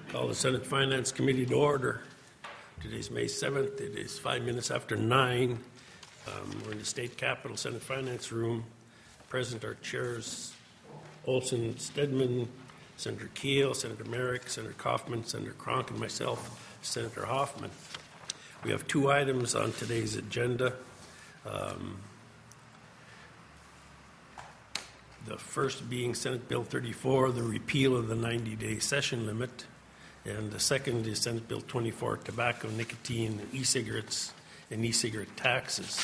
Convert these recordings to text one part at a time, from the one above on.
Call the Senate Finance Committee to order. Today's May 7th. It is 5 minutes after 9. We're in the State Capitol Senate Finance Room. Present are chairs Olson, Stedman, Senator Keel, Senator Merrick, Senator Kaufman, Senator Cronk, and myself, Senator Hoffman. We have two items on today's agenda. The first being Senate Bill 34, the repeal of the 90-day session limit. And the second is Senate Bill 24, tobacco, nicotine, e-cigarettes, and e-cigarette taxes.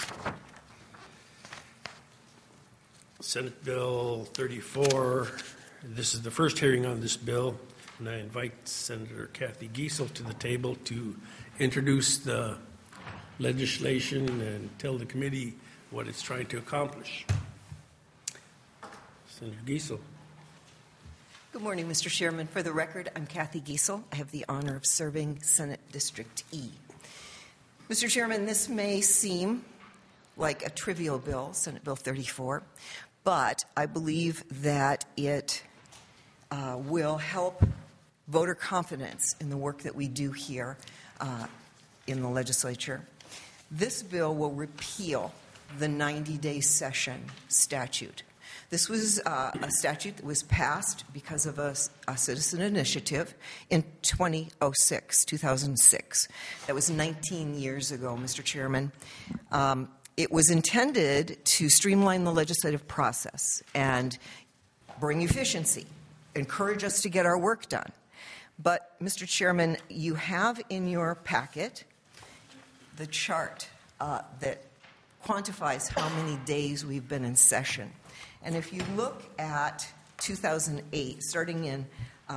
Senate Bill 34, this is the first hearing on this bill, and I invite Senator Kathy Giessel to the table to introduce the legislation and tell the committee what it's trying to accomplish. Senator Giessel. Good morning, Mr. Chairman. For the record, I'm Kathy Giessel. I have the honor of serving Senate District E. Mr. Chairman, this may seem like a trivial bill, Senate Bill 34, but I believe that it will help voter confidence in the work that we do here in the legislature. This bill will repeal the 90-day session statute. This was a statute that was passed because of a citizen initiative in 2006. That was 19 years ago, Mr. Chairman. It was intended to streamline the legislative process and bring efficiency, encourage us to get our work done. But, Mr. Chairman, you have in your packet the chart that quantifies how many days we've been in session. And if you look at 2008, starting in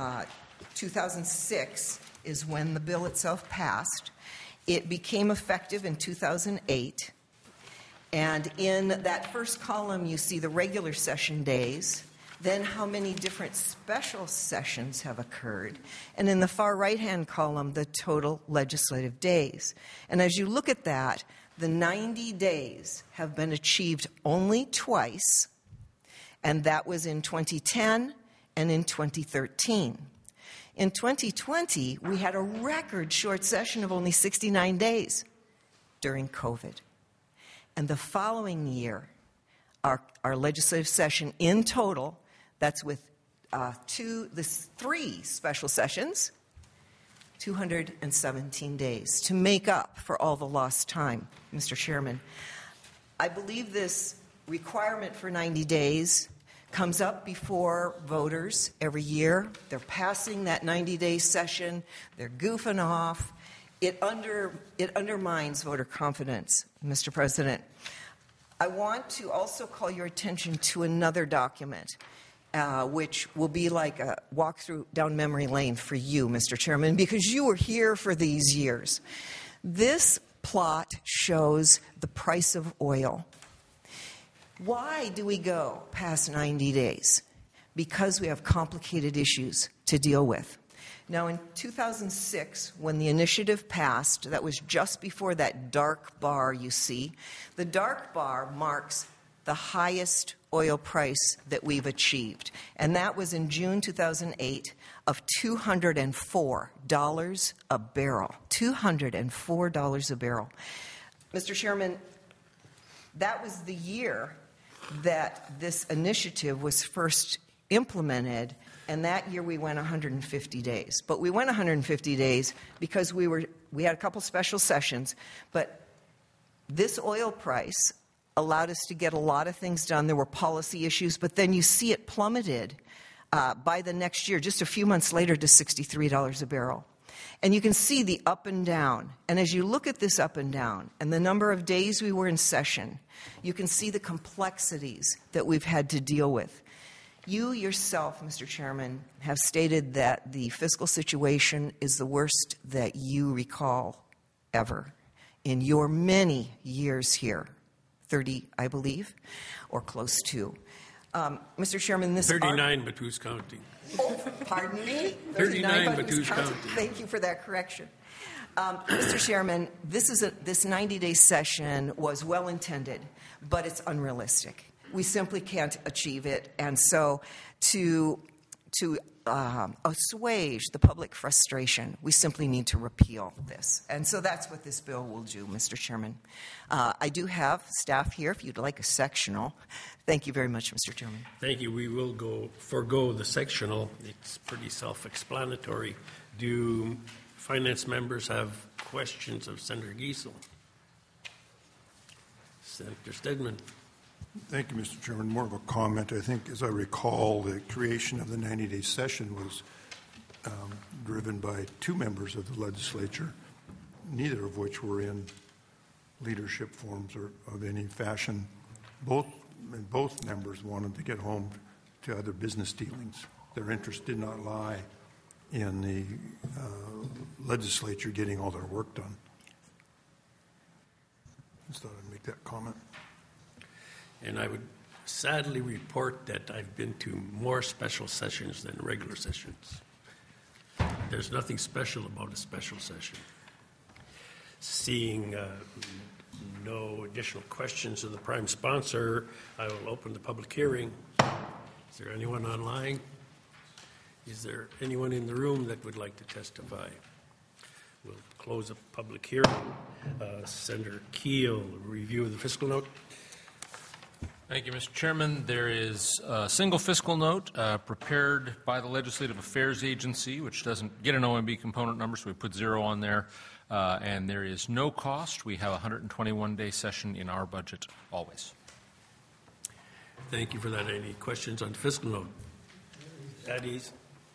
2006 is when the bill itself passed. It became effective in 2008. And in that first column, you see the regular session days, then how many different special sessions have occurred, and in the far right-hand column, the total legislative days. And as you look at that, the 90 days have been achieved only twice, and that was in 2010 and in 2013. In 2020, we had a record short session of only 69 days during COVID. And the following year, our legislative session in total, that's with three special sessions, 217 days to make up for all the lost time, Mr. Chairman. I believe this requirement for 90 days comes up before voters every year. They're passing that 90-day session. They're goofing off. It undermines voter confidence, Mr. President. I want to also call your attention to another document, which will be like a walk through down memory lane for you, Mr. Chairman, because you were here for these years. This plot shows the price of oil. Why do we go past 90 days? Because we have complicated issues to deal with. Now, in 2006, when the initiative passed, that was just before that dark bar you see. The dark bar marks the highest oil price that we've achieved, and that was in June 2008 of $204 a barrel. $204 a barrel. Mr. Chairman, that was the year that this initiative was first implemented, and that year we went 150 days. But we went 150 days because we had a couple special sessions, but this oil price allowed us to get a lot of things done. There were policy issues, but then you see it plummeted by the next year, just a few months later, to $63 a barrel. And you can see the up and down. And as you look at this up and down and the number of days we were in session, you can see the complexities that we've had to deal with. You yourself, Mr. Chairman, have stated that the fiscal situation is the worst that you recall ever in your many years here, 30, I believe, or close to. Mr. Chairman, this 39, but who's counting? Oh, pardon me? 39, but who's counting? Thank you for that correction. Mr. Chairman, this 90-day session was well-intended, but it's unrealistic. We simply can't achieve it. And so to to assuage the public frustration, we simply need to repeal this. And so that's what this bill will do, Mr. Chairman. I do have staff here if you'd like a sectional. Thank you very much, Mr. Chairman. Thank you. We will forego the sectional. It's pretty self-explanatory. Do finance members have questions of Senator Giesel? Senator Stedman. Thank you, Mr. Chairman. More of a comment. I think, as I recall, the creation of the 90-day session was driven by two members of the legislature, neither of which were in leadership forms or of any fashion. Both members wanted to get home to other business dealings. Their interest did not lie in the legislature getting all their work done. Just thought I'd make that comment. And I would sadly report that I've been to more special sessions than regular sessions. There's nothing special about a special session. Seeing no additional questions of the prime sponsor, I will open the public hearing. Is there anyone online? Is there anyone in the room that would like to testify? We'll close the public hearing. Senator Keel, review of the fiscal note. Thank you, Mr. Chairman. There is a single fiscal note prepared by the Legislative Affairs Agency, which doesn't get an OMB component number, so we put 0 on there. And there is no cost. We have a 121-day session in our budget always. Thank you for that. Any questions on fiscal note? At ease.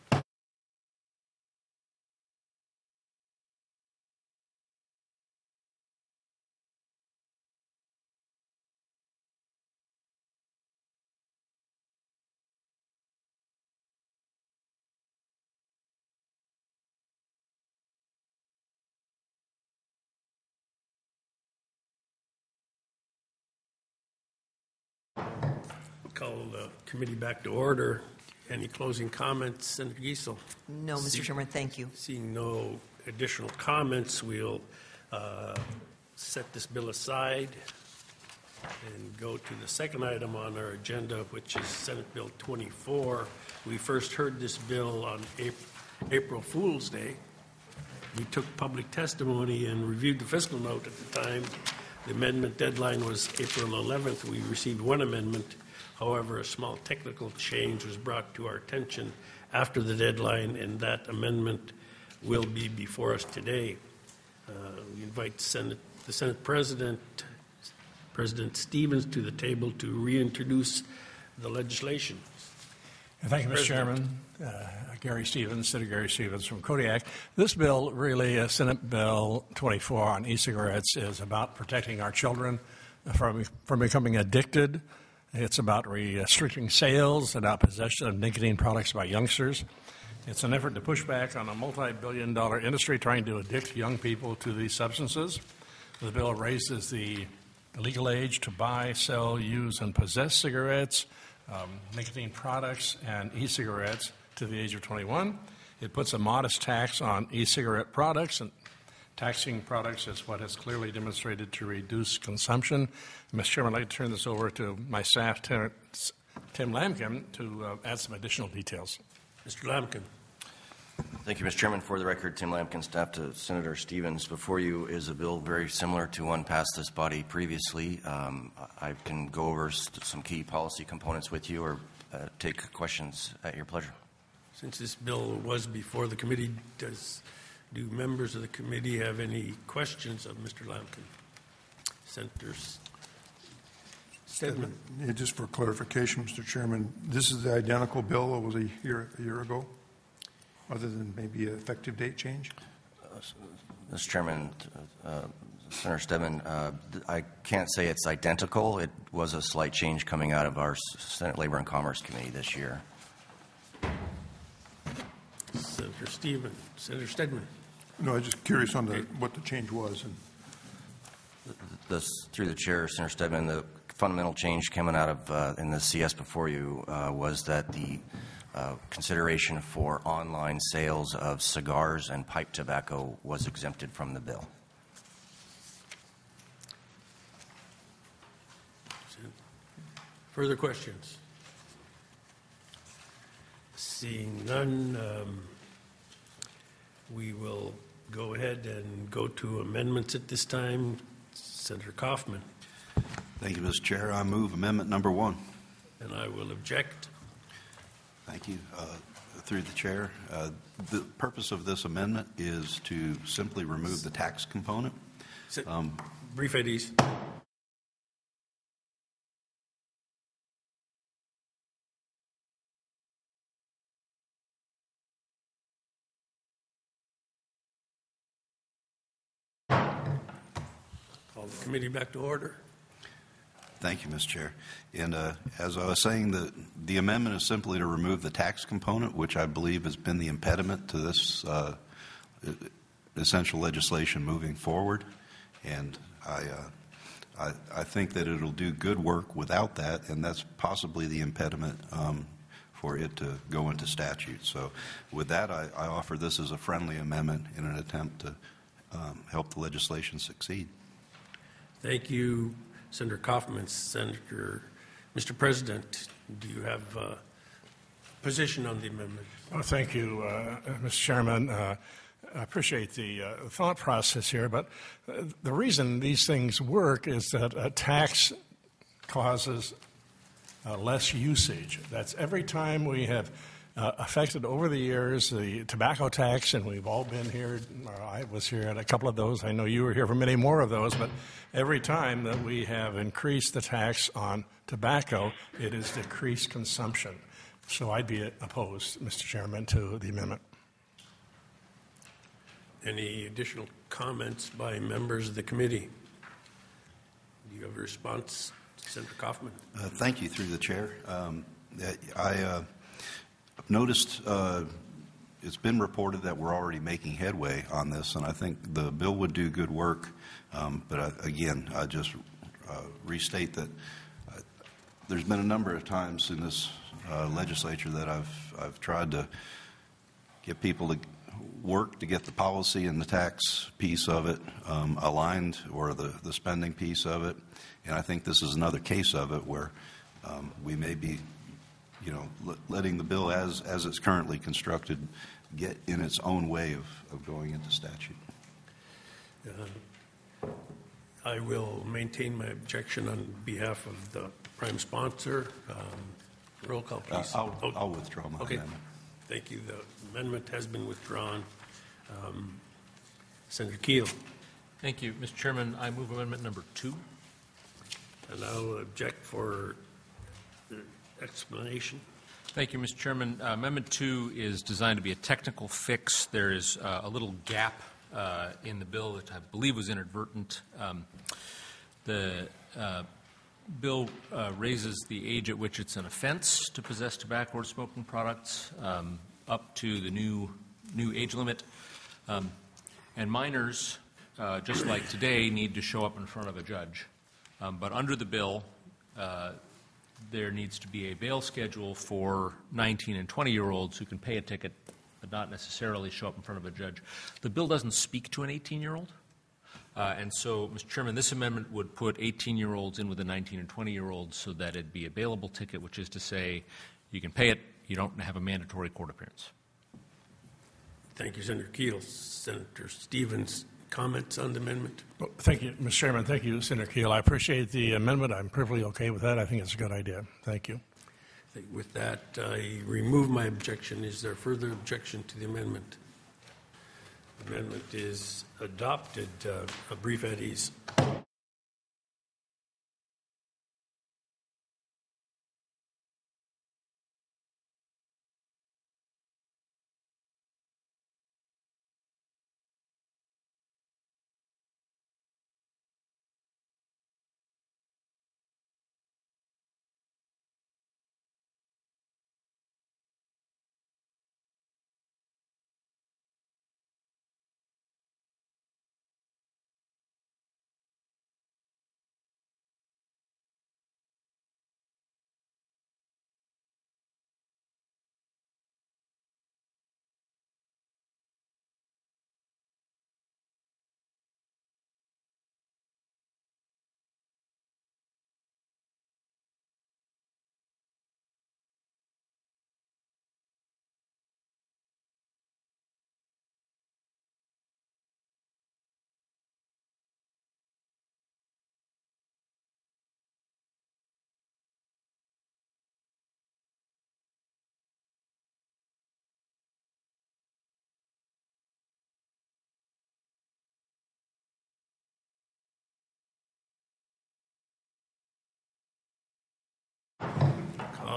Call the committee back to order. Any closing comments, Senator Giesel? No, Mr. Chairman, thank you. Seeing no additional comments, we'll set this bill aside and go to the second item on our agenda, which is Senate Bill 24. We first heard this bill on April Fool's Day. We took public testimony and reviewed the fiscal note at the time. The amendment deadline was April 11th. We received one amendment. However, a small technical change was brought to our attention after the deadline, and that amendment will be before us today. We invite the Senate President, President Stevens, to the table to reintroduce the legislation. Thank you, Mr. Chairman. Gary Stevens, Senator Gary Stevens from Kodiak. This bill, really, Senate Bill 24 on e-cigarettes, is about protecting our children from becoming addicted. It's about restricting sales and possession of nicotine products by youngsters. It's an effort to push back on a multi-billion-dollar industry trying to addict young people to these substances. The bill raises the legal age to buy, sell, use, and possess cigarettes, nicotine products, and e-cigarettes to the age of 21. It puts a modest tax on e-cigarette products, and taxing products is what has clearly demonstrated to reduce consumption. Mr. Chairman, I'd like to turn this over to my staff, Tim Lamkin, to add some additional details. Mr. Lamkin. Thank you, Mr. Chairman. For the record, Tim Lamkin, staff to Senator Stevens. Before you is a bill very similar to one passed this body previously. I can go over some key policy components with you or take questions at your pleasure. Since this bill was before the committee, do members of the committee have any questions of Mr. Lamkin? Senator Stedman. Yeah, just for clarification, Mr. Chairman, this is the identical bill that was a year ago, other than maybe an effective date change? Mr. Chairman, Senator Stedman, I can't say it's identical. It was a slight change coming out of our Senate Labor and Commerce Committee this year. Senator Stedman. No, I was just curious on what the change was. Through the chair, Senator Stedman, the fundamental change coming out of in the CS before you was that the consideration for online sales of cigars and pipe tobacco was exempted from the bill. Further questions? Seeing none, we will go ahead and go to amendments at this time. Senator Kaufman, Thank you, Mr. Chair. I move amendment number 1. and I will object. Thank you. Through the chair, the purpose of this amendment is to simply remove the tax component. Brief at ease. Call the committee back to order. Thank you, Mr. Chair. And as I was saying, the amendment is simply to remove the tax component, which I believe has been the impediment to this essential legislation moving forward. And I think that it'll do good work without that, and that's possibly the impediment for it to go into statute. So with that, I offer this as a friendly amendment in an attempt to help the legislation succeed. Thank you, Senator Kaufman. Mr. President, do you have a position on the amendment? Oh, thank you, Mr. Chairman. I appreciate the thought process here, but the reason these things work is that a tax causes less usage. That's every time we have affected over the years the tobacco tax, and we've all been here. I was here at a couple of those. I know you were here for many more of those, but every time that we have increased the tax on tobacco, it has decreased consumption. So I'd be opposed, Mr. Chairman, to the amendment. Any additional comments by members of the committee? Do you have a response, Senator Kaufman? Thank you, through the chair. I've noticed it's been reported that we're already making headway on this, and I think the bill would do good work. But again, I just restate that there's been a number of times in this legislature that I've tried to get people to work to get the policy and the tax piece of it aligned, or the spending piece of it. And I think this is another case of it where we may be, letting the bill as it's currently constructed get in its own way of going into statute. I will maintain my objection on behalf of the prime sponsor. Roll call, please. I'll withdraw my Okay. amendment. Thank you. The amendment has been withdrawn. Senator Keel, Thank you, Mr. Chairman. I move amendment number 2. and I'll object for the explanation. Thank you, Mr. Chairman. Amendment 2 is designed to be a technical fix. There is a little gap in the bill that I believe was inadvertent. The bill raises the age at which it's an offense to possess tobacco or smoking products up to the new age limit. And minors, just like today, need to show up in front of a judge. But under the bill, there needs to be a bail schedule for 19 and 20-year-olds who can pay a ticket but not necessarily show up in front of a judge. The bill doesn't speak to an 18-year-old. And so, Mr. Chairman, this amendment would put 18-year-olds in with the 19 and 20-year-olds so that it'd be a bailable ticket, which is to say you can pay it, you don't have a mandatory court appearance. Thank you, Senator Keel. Senator Stevens, comments on the amendment? Well, thank you, Mr. Chairman. Thank you, Senator Keel. I appreciate the amendment. I'm perfectly okay with that. I think it's a good idea. Thank you. With that, I remove my objection. Is there further objection to the amendment? The amendment is adopted. A brief at ease.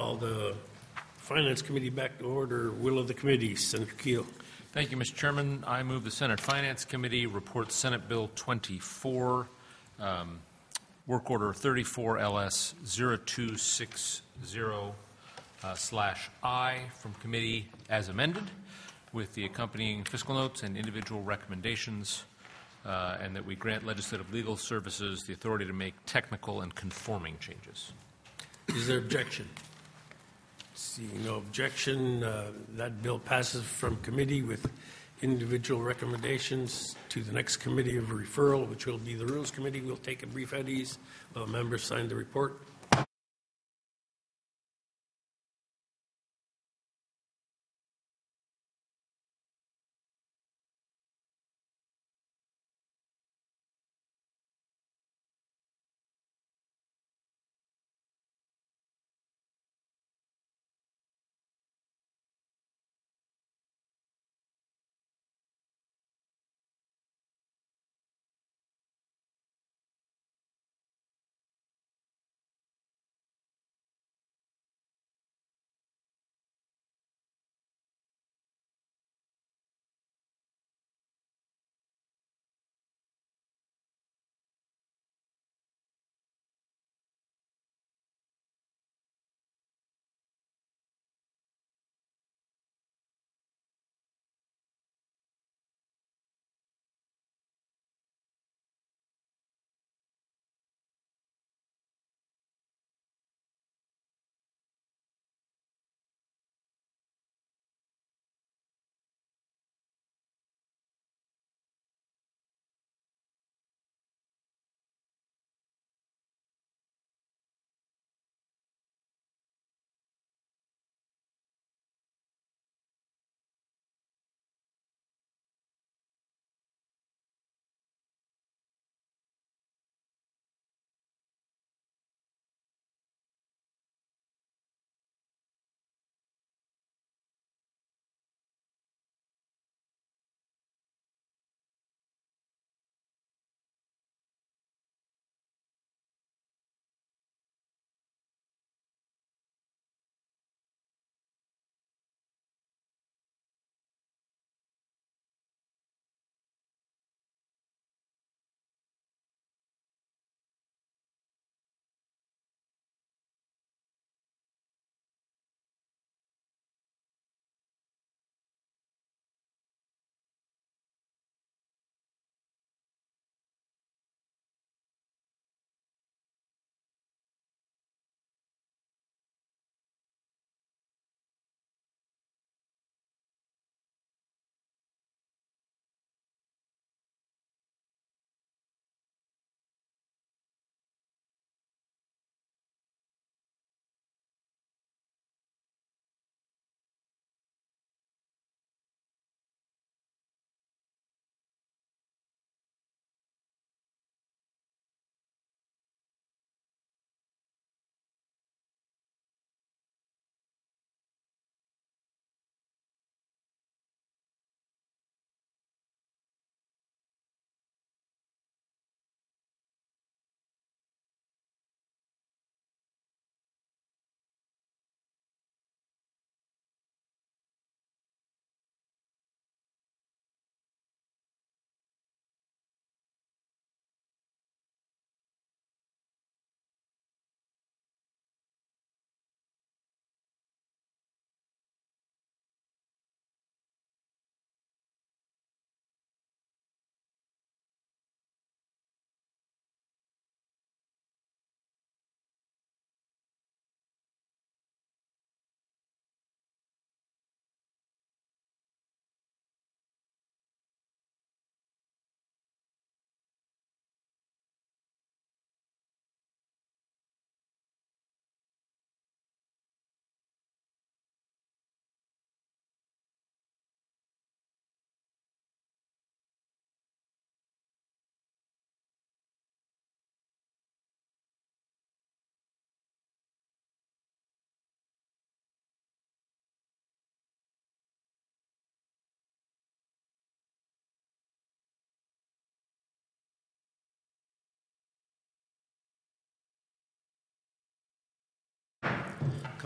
call the Finance Committee back to order. Will of the committee, Senator Keel. Thank you, Mr. Chairman. I move the Senate Finance Committee report Senate Bill 24, Work Order 34 LS 0260/I from committee as amended, with the accompanying fiscal notes and individual recommendations, and that we grant legislative legal services the authority to make technical and conforming changes. Is there objection? Seeing no objection, that bill passes from committee with individual recommendations to the next committee of referral, which will be the Rules Committee. We'll take a brief at ease while members sign the report.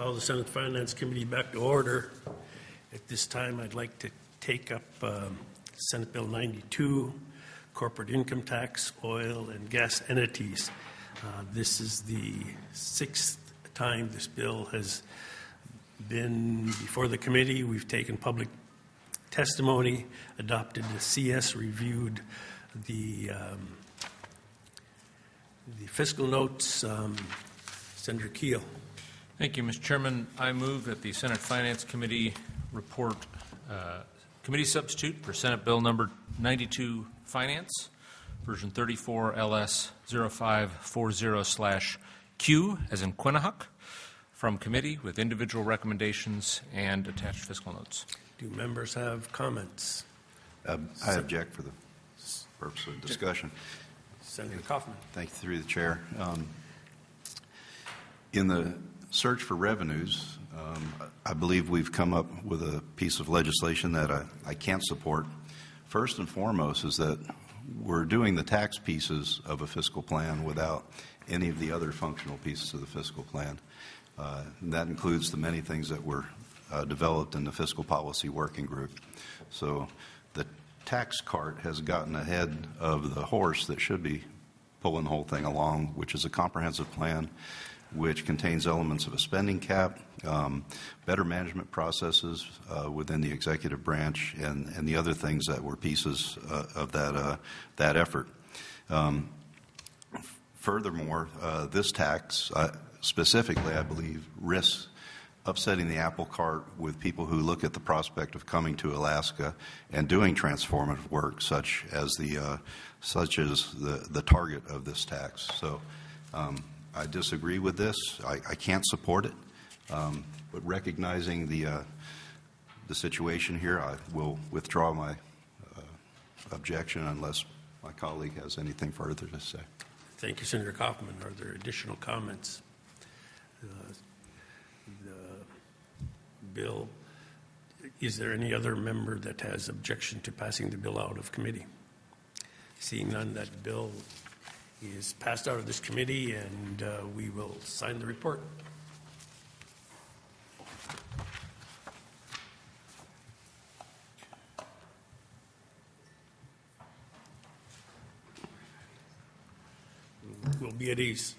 Call the Senate Finance Committee back to order. At this time, I'd like to take up Senate Bill 92, Corporate Income Tax, Oil and Gas Entities. This is the sixth time this bill has been before the committee. We've taken public testimony, adopted the CS, reviewed the fiscal notes. Senator Keel. Thank you, Mr. Chairman. I move that the Senate Finance Committee report committee substitute for Senate Bill number 92 Finance, version 34 LS 0540/Q, as in Quinnahuck, from committee with individual recommendations and attached fiscal notes. Do members have comments? I object for the purpose of discussion. Senator Kaufman. Thank you, through the chair. In the search for revenues, I believe we've come up with a piece of legislation that I can't support. First and foremost is that we're doing the tax pieces of a fiscal plan without any of the other functional pieces of the fiscal plan. And that includes the many things that were developed in the Fiscal Policy Working Group. So the tax cart has gotten ahead of the horse that should be pulling the whole thing along, which is a comprehensive plan which contains elements of a spending cap, better management processes within the executive branch, and the other things that were pieces of that effort. Furthermore, this tax specifically, I believe, risks upsetting the apple cart with people who look at the prospect of coming to Alaska and doing transformative work, such as the target of this tax. So I disagree with this. I can't support it. But recognizing the situation here, I will withdraw my objection unless my colleague has anything further to say. Thank you, Senator Kaufman. Are there additional comments? The bill, is there any other member that has objection to passing the bill out of committee? Seeing none, that bill is passed out of this committee, and we will sign the report. We'll be at ease.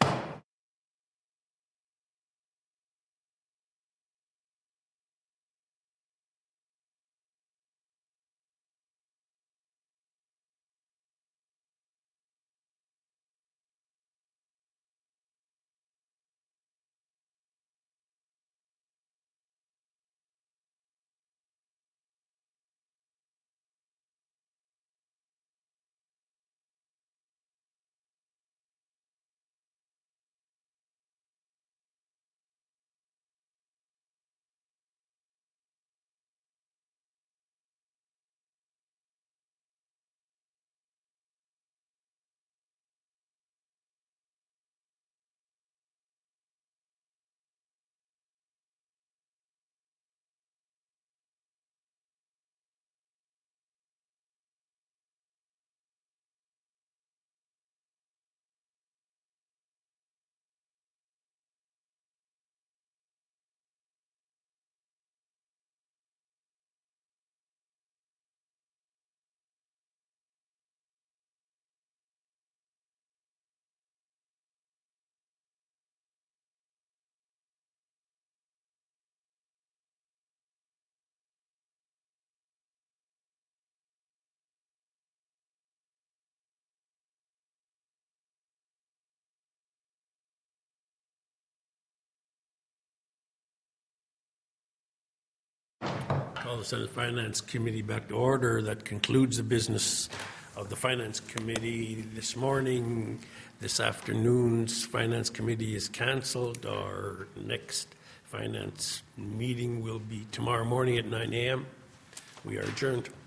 Call the Senate Finance Committee back to order. That concludes the business of the Finance Committee this morning. This afternoon's Finance Committee is canceled. Our next Finance meeting will be tomorrow morning at 9 a.m. We are adjourned.